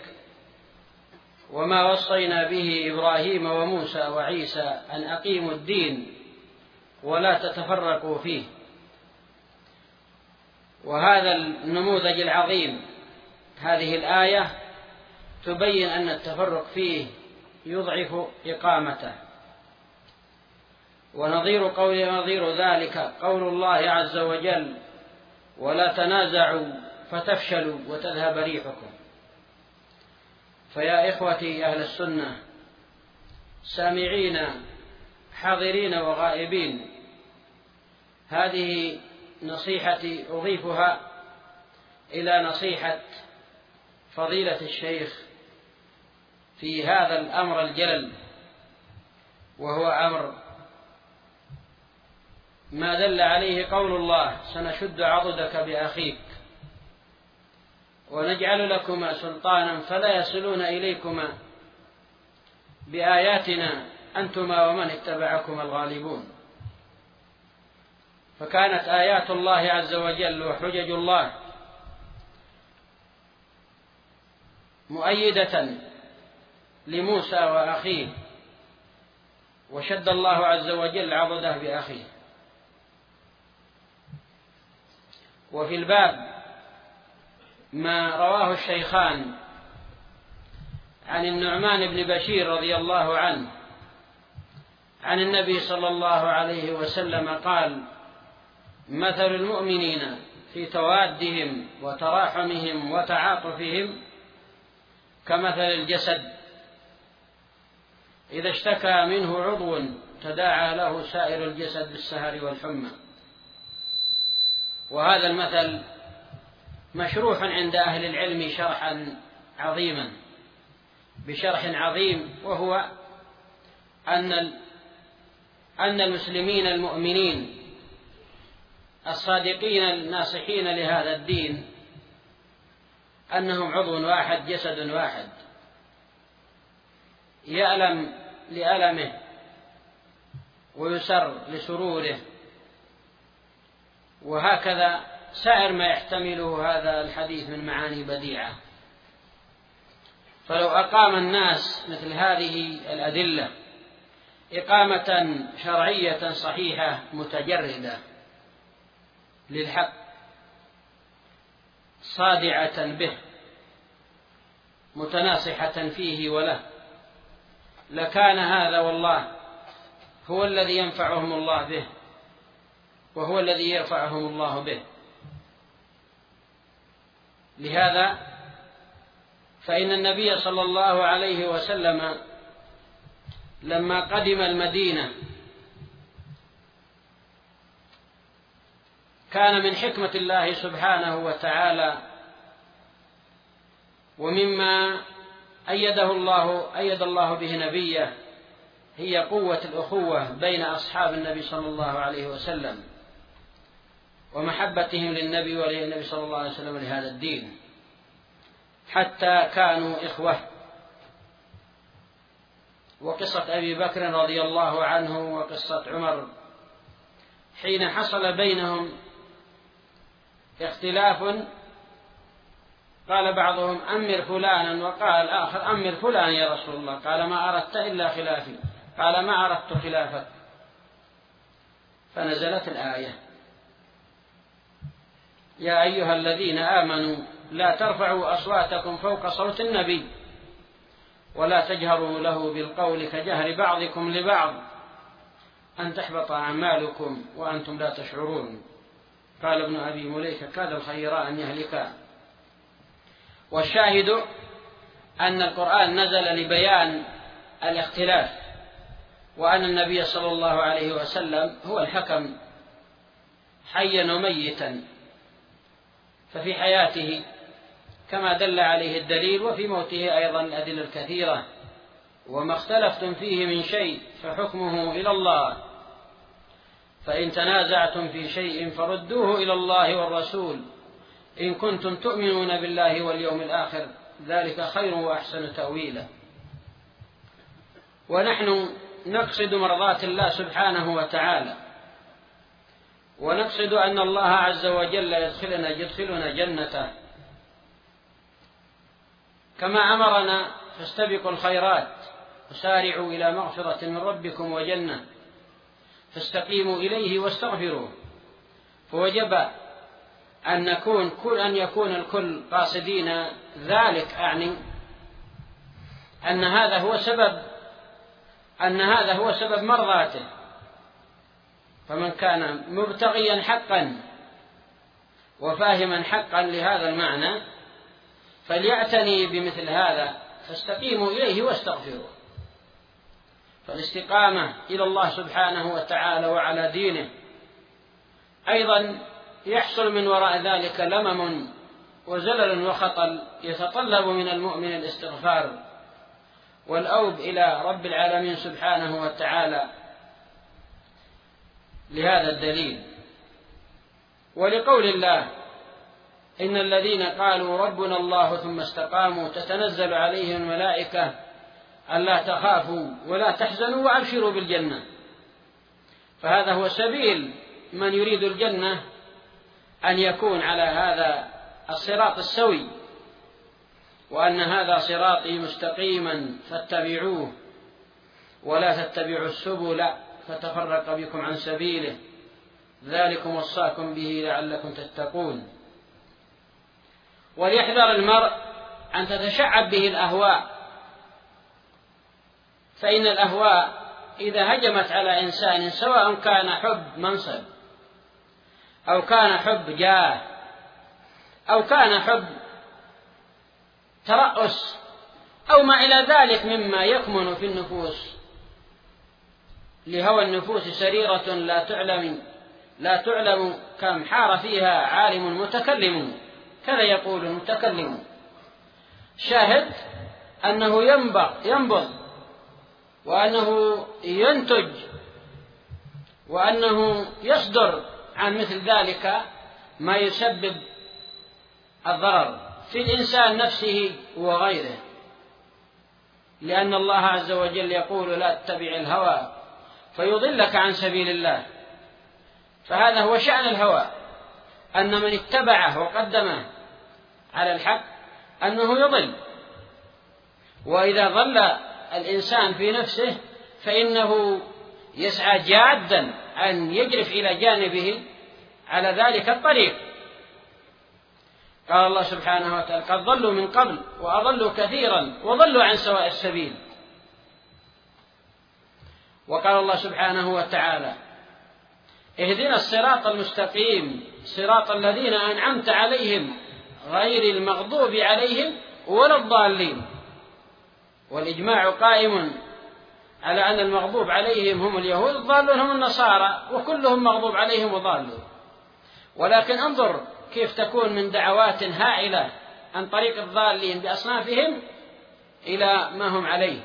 وما وصينا به إبراهيم وموسى وعيسى أن أقيموا الدين ولا تتفرقوا فيه. وهذا النموذج العظيم، هذه الآية تبين أن التفرق فيه يضعف إقامته. ونظير ذلك قول الله عز وجل: ولا تنازعوا فتفشلوا وتذهب ريحكم. فيا إخوتي أهل السنة، سامعين حاضرين وغائبين، هذه نصيحتي أضيفها إلى نصيحة فضيلة الشيخ في هذا الأمر الجلل، وهو أمر ما دل عليه قول الله: سنشد عضدك بأخيك ونجعل لكما سلطانا فلا يصلون إليكما بآياتنا أنتما ومن اتبعكما الغالبون. فكانت آيات الله عز وجل وحجج الله مؤيدة لموسى وأخيه، وشد الله عز وجل عضده بأخيه. وفي الباب ما رواه الشيخان عن النعمان بن بشير رضي الله عنه عن النبي صلى الله عليه وسلم قال: مثل المؤمنين في توادهم وتراحمهم وتعاطفهم كمثل الجسد إذا اشتكى منه عضو تداعى له سائر الجسد بالسهر والحمى. وهذا المثل مشروح عند أهل العلم شرحا عظيما، بشرح عظيم، وهو أن المسلمين المؤمنين الصادقين الناصحين لهذا الدين أنهم عضو واحد جسد واحد، يألم لألمه ويسر لسروره، وهكذا سائر ما يحتمله هذا الحديث من معاني بديعة. فلو أقام الناس مثل هذه الأدلة إقامة شرعية صحيحة متجردة للحق صادعة به متناصحة فيه وله، لكان هذا والله هو الذي ينفعهم الله به، وهو الذي يرفعهم الله به. لهذا فإن النبي صلى الله عليه وسلم لما قدم المدينة كان من حكمة الله سبحانه وتعالى ومما أيد الله به نبيه هي قوة الأخوة بين أصحاب النبي صلى الله عليه وسلم، ومحبتهم للنبي وللنبي صلى الله عليه وسلم لهذا الدين، حتى كانوا إخوة. وقصة أبي بكر رضي الله عنه وقصة عمر حين حصل بينهم اختلاف، قال بعضهم: أمر فلانا، وقال الآخر: أمر فلان يا رسول الله. قال: ما أردت إلا خلافي. قال: ما أردت خلافك. فنزلت الآية: يا أيها الذين آمنوا لا ترفعوا أصواتكم فوق صوت النبي ولا تجهروا له بالقول كجهر بعضكم لبعض أن تحبط أعمالكم وأنتم لا تشعرون. قال ابن أبي مليكة: كاد الخيران أن يهلكا. والشاهد أن القرآن نزل لبيان الاختلاف، وأن النبي صلى الله عليه وسلم هو الحكم حيا وميتا، ففي حياته كما دل عليه الدليل، وفي موته أيضا الأدلة الكثيرة. وما اختلفتم فيه من شيء فحكمه إلى الله، فإن تنازعتم في شيء فردوه إلى الله والرسول إن كنتم تؤمنون بالله واليوم الآخر، ذلك خير وأحسن تأويلا. ونحن نقصد مرضاة الله سبحانه وتعالى، ونقصد أن الله عز وجل يدخلنا جنته كما أمرنا: فاستبقوا الخيرات وسارعوا إلى مغفرة من ربكم وجنة فاستقيموا إليه واستغفروه. فوجب أن يكون الكل قاصدين ذلك، أعني أن هذا هو سبب مرضاته. فمن كان مبتغيا حقا وفاهما حقا لهذا المعنى فليعتني بمثل هذا، فاستقيموا إليه واستغفروه. فالاستقامة إلى الله سبحانه وتعالى وعلى دينه أيضا يحصل من وراء ذلك لمم وزلل وخطل، يتطلب من المؤمن الاستغفار والأوب إلى رب العالمين سبحانه وتعالى لهذا الدليل. ولقول الله: إن الذين قالوا ربنا الله ثم استقاموا تتنزل عليهم الملائكة ألا تخافوا ولا تحزنوا وأبشروا بالجنة. فهذا هو سبيل من يريد الجنة، أن يكون على هذا الصراط السوي، وأن هذا صراطي مستقيما فاتبعوه ولا تتبعوا السبل فتفرق بكم عن سبيله، ذلكم وصاكم به لعلكم تتقون. وليحذر المرء أن تتشعب به الأهواء، فإن الأهواء إذا هجمت على إنسان سواء كان حب منصب أو كان حب جاه أو كان حب ترأس أو ما إلى ذلك مما يكمن في النفوس، لهوى النفوس سريرة لا تعلم كم حار فيها عالم متكلم، كذا يقول المتكلم. شاهد أنه ينبض وأنه ينتج وأنه يصدر عن مثل ذلك ما يسبب الضرر في الإنسان نفسه وغيره، لأن الله عز وجل يقول: لا تتبع الهوى فيضلك عن سبيل الله. فهذا هو شأن الهوى، أن من اتبعه وقدمه على الحق أنه يضل. وإذا ضل الإنسان في نفسه فإنه يسعى جادا أن يجرف إلى جانبه على ذلك الطريق. قال الله سبحانه وتعالى: قد ضلوا من قبل وأضلوا كثيرا وضلوا عن سواء السبيل. وقال الله سبحانه وتعالى: اهدنا الصراط المستقيم صراط الذين أنعمت عليهم غير المغضوب عليهم ولا الضالين. والإجماع قائم على أن المغضوب عليهم هم اليهود، الضالون هم النصارى، وكلهم مغضوب عليهم وضالون. ولكن انظر كيف تكون من دعوات هائلة عن طريق الضالين بأصنافهم إلى ما هم عليه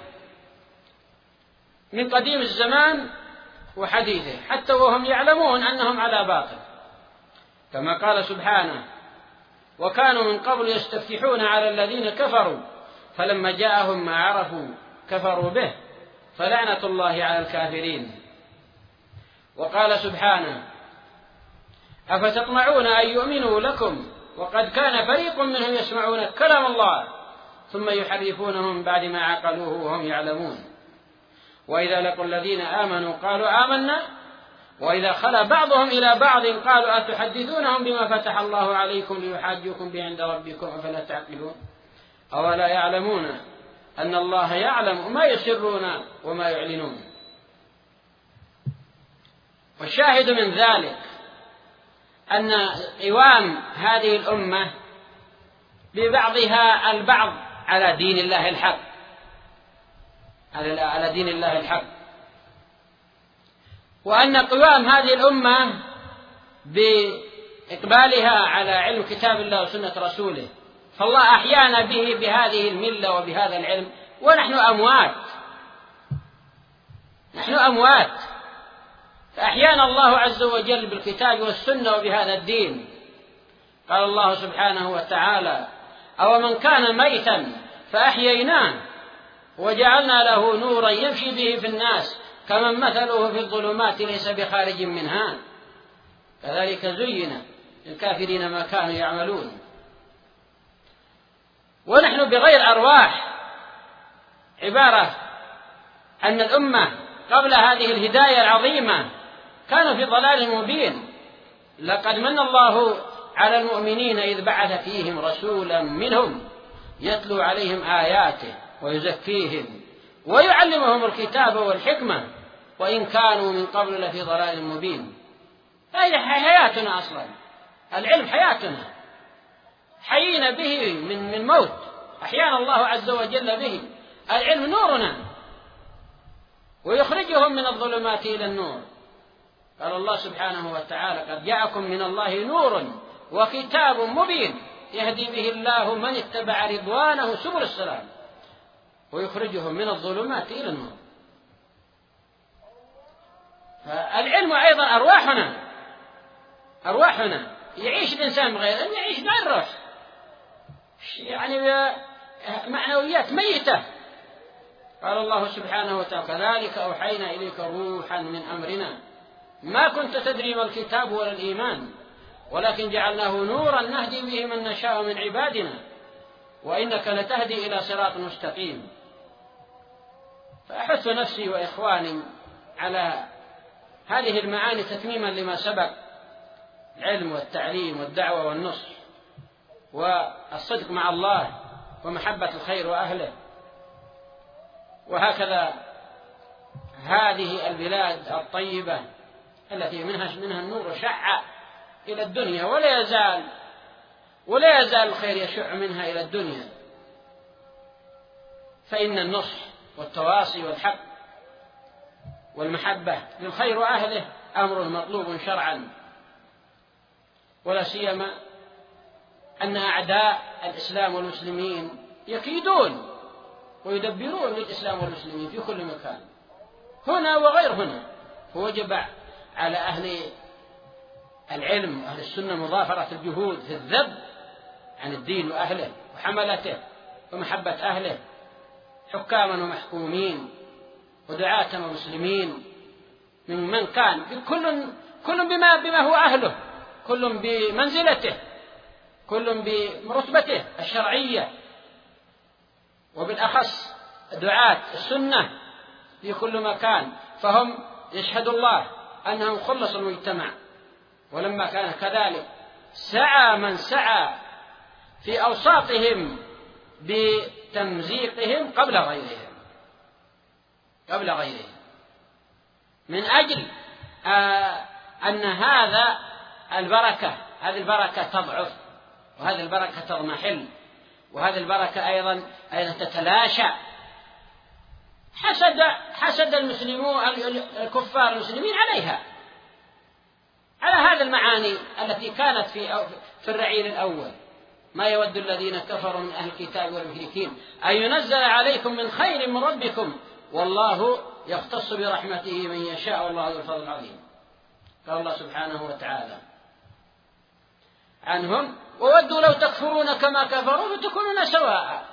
من قديم الزمان وحديثه، حتى وهم يعلمون أنهم على باطل، كما قال سبحانه: وكانوا من قبل يستفتحون على الذين كفروا فلما جاءهم ما عرفوا كفروا به فلعنة الله على الكافرين. وقال سبحانه: أفتطمعون أن يؤمنوا لكم وقد كان فريق منهم يسمعون كلام الله ثم يحرفونه من بعد ما عقلوه وهم يعلمون. وإذا لقوا الذين آمنوا قالوا آمنا وإذا خلا بعضهم إلى بعض قالوا أتحدثونهم بما فتح الله عليكم ليحاجوكم به عند ربكم أفلا تعقلون أولا يعلمون أن الله يعلم ما يسرون وما يعلنون. والشاهد من ذلك أن قوام هذه الأمة ببعضها البعض على دين الله الحق، على دين الله الحق، وأن قوام هذه الأمة بإقبالها على علم كتاب الله وسنة رسوله. فالله أحيانا به بهذه الملة وبهذا العلم ونحن أموات، فأحيانا الله عز وجل بالكتاب والسنة وبهذا الدين. قال الله سبحانه وتعالى: أو من كان ميتا فأحييناه وجعلنا له نورا يمشي به في الناس كمن مثله في الظلمات ليس بخارج منها كذلك زين للكافرين ما كانوا يعملون. ونحن بغير أرواح، عبارة أن الأمة قبل هذه الهداية العظيمة كانوا في ضلال مبين. لقد من الله على المؤمنين إذ بعث فيهم رسولا منهم يتلو عليهم آياته ويزكيهم ويعلمهم الكتاب والحكمة وإن كانوا من قبل لفي ضلال مبين. هذه حياتنا أصلا، العلم حياتنا، حيينا به من موت، أحيانا الله عز وجل به. العلم نورنا ويخرجهم من الظلمات إلى النور. قال الله سبحانه وتعالى: قد جاءكم من الله نور وكتاب مبين يهدي به الله من اتبع رضوانه سبل السلام ويخرجهم من الظلمات إلى النور. فالعلم أيضا أرواحنا. يعيش الإنسان بغير علم يعيش مع الروح، يعني معنويات ميتة. قال الله سبحانه وتعالى: كذلك أوحينا إليك روحا من أمرنا ما كنت تدري ما الكتاب ولا الإيمان ولكن جعلناه نورا نهدي به من نشاء من عبادنا وإنك لتهدي إلى صراط مستقيم. فأحث نفسي وإخواني على هذه المعاني تتميما لما سبق: العلم والتعليم والدعوة والنصح والصدق مع الله ومحبة الخير وأهله. وهكذا هذه البلاد الطيبة التي منها النور شع إلى الدنيا ولا يزال الخير يشع منها إلى الدنيا. فإن النصح والتواصي والحق والمحبة للخير وأهله أمر مطلوب شرعا، ولا سيما أن أعداء الإسلام والمسلمين يكيدون ويدبرون للإسلام والمسلمين في كل مكان هنا وغير هنا. فوجب على أهل العلم أهل السنة مضافرة الجهود في الذب عن الدين وأهله وحملته ومحبة أهله، حكاما ومحكومين ودعاة ومسلمين ممن كان كل بما هو أهله، كل بمنزلته، كل برتبته الشرعية، وبالأخص دعاة السنة في كل مكان. فهم يشهد الله أنهم خلصوا المجتمع. ولما كان كذلك سعى من سعى في أوساطهم بتمزيقهم قبل غيرهم من أجل أن هذه البركة تضعف وهذه البركة تضمحل وهذه البركة أيضا تتلاشى. حسد المسلمون الكفار المسلمين عليها، على هذه المعاني التي كانت في الرعيل الأول: ما يود الذين كفروا من أهل الكتاب والمشركين أن ينزل عليكم من خير من ربكم والله يختص برحمته من يشاء والله ذو الفضل العظيم. قال الله سبحانه وتعالى عنهم: وودوا لو تكفرون كما كفروا فتكونون سواء.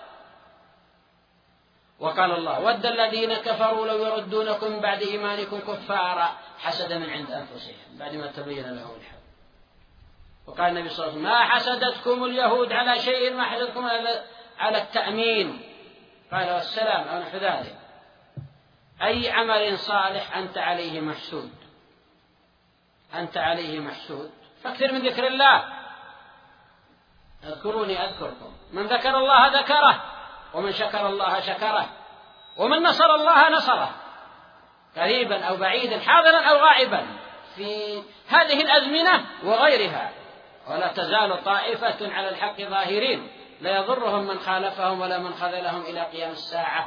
وقال الله: ود الذين كفروا لو يردونكم بعد إيمانكم كفارا حسدا من عند أنفسهم بعد ما تبين لهم الحق. وقال النبي صلى الله عليه وسلم: ما حسدتكم اليهود على شيء ما حسدتكم على التأمين قال والسلام أو نحو ذلك. أي عمل صالح أنت عليه محسود فاكثر من ذكر الله. اذكروني أذكركم. من ذكر الله ذكره ومن شكر الله شكره ومن نصر الله نصره قريبا أو بعيدا حاضرا أو غائبا في هذه الأزمنة وغيرها. ولا تزال طائفة على الحق ظاهرين لا يضرهم من خالفهم ولا من خذلهم إلى قيام الساعة.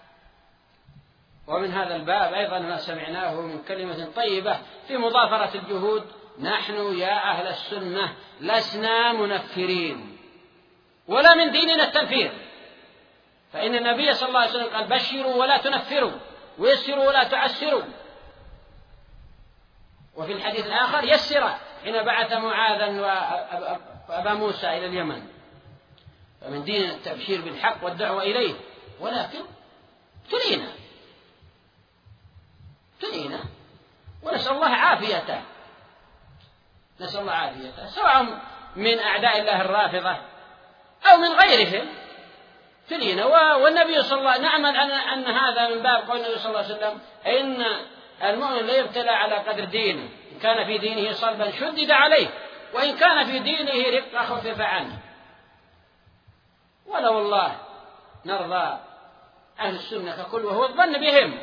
ومن هذا الباب أيضا ما سمعناه من كلمة طيبة في مضافرة الجهود: نحن يا أهل السنة لسنا منفرين ولا من ديننا التنفير، فإن النبي صلى الله عليه وسلم قال: بشروا ولا تنفروا ويسروا ولا تعسروا. وفي الحديث الآخر: يسر حين بعث معاذا وأبا موسى إلى اليمن. فمن دين التبشير بالحق والدعوة إليه، ولكن تلينا ونسأل الله عافيته سواء من أعداء الله الرافضة أو من غيرهم تلينا. والنبي صلى الله عليه وسلم نعمل أن هذا من باب قول النبي صلى الله عليه وسلم: إن المؤمن لا يبتلى على قدر دينه، إن كان في دينه صلبا شدد عليه، وإن كان في دينه رقة خفف عنه. ولا والله نرضى أهل السنة ككل، وهو الظن بهم،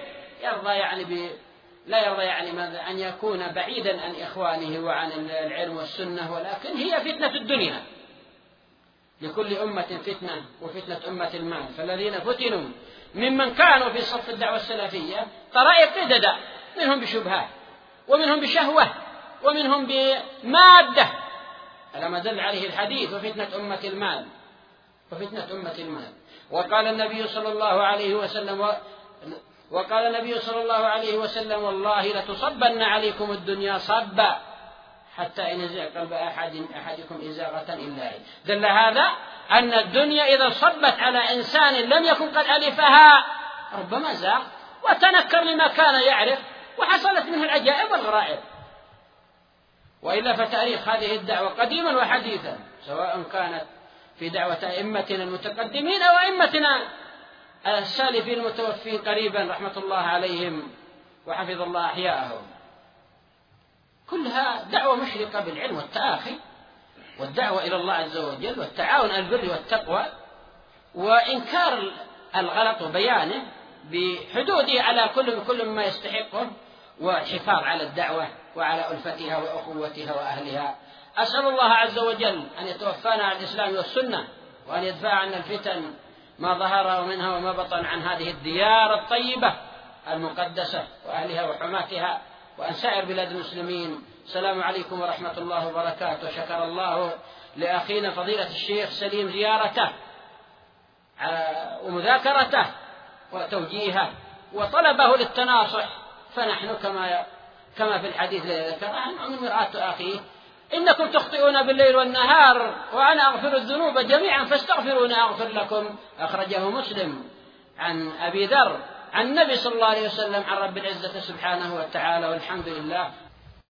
لا يرضى يعني ماذا أن يكون بعيدا عن إخوانه وعن العلم والسنة، ولكن هي فتنة الدنيا، لكل أمة فتنة وفتنة أمة المال. فالذين فتنوا ممن كانوا في صف الدعوة السلفية طرائق عدة، منهم بشبهات ومنهم بشهوة ومنهم بمادة، على ما دل عليه الحديث: وفتنة أمة المال، وفتنة أمة المال. وقال النبي صلى الله عليه وسلم: والله لتصبن عليكم الدنيا صبا حتى إن يزيغ قلب أحدكم إزاغة إلا هي. دل هذا أن الدنيا إذا صبت على إنسان لم يكن قد ألفها ربما زاغ وتنكر لما كان يعرف، وحصلت منه العجائب والغرائب. وإلا فتاريخ هذه الدعوة قديما وحديثا، سواء كانت في دعوة أئمتنا المتقدمين أو أئمتنا السالفين المتوفين قريبا رحمة الله عليهم وحفظ الله أحياءهم، كلها دعوة مشرقة بالعلم والتآخي والدعوة إلى الله عز وجل والتعاون على البر والتقوى، وإنكار الغلط وبيانه بحدوده على كل ما يستحقه، والحفاظ على الدعوة وعلى ألفتها وأخوتها وأهلها. أسأل الله عز وجل أن يتوفانا على الإسلام والسنة، وأن يدفع عنا الفتن ما ظهر منها وما بطن عن هذه الديار الطيبة المقدسة وأهلها وحماتها وأن سائر بلاد المسلمين. السلام عليكم ورحمة الله وبركاته. شكر الله لأخينا فضيلة الشيخ سليم زيارته ومذاكرته وتوجيهه وطلبه للتناصح، فنحن كما في الحديث الذي ذكره من مرآة أخيه: إنكم تخطئون بالليل والنهار وأنا أغفر الذنوب جميعا فاستغفروني أغفر لكم. أخرجه مسلم عن أبي ذر عن النبي صلى الله عليه وسلم عن رب العزة سبحانه وتعالى. والحمد لله.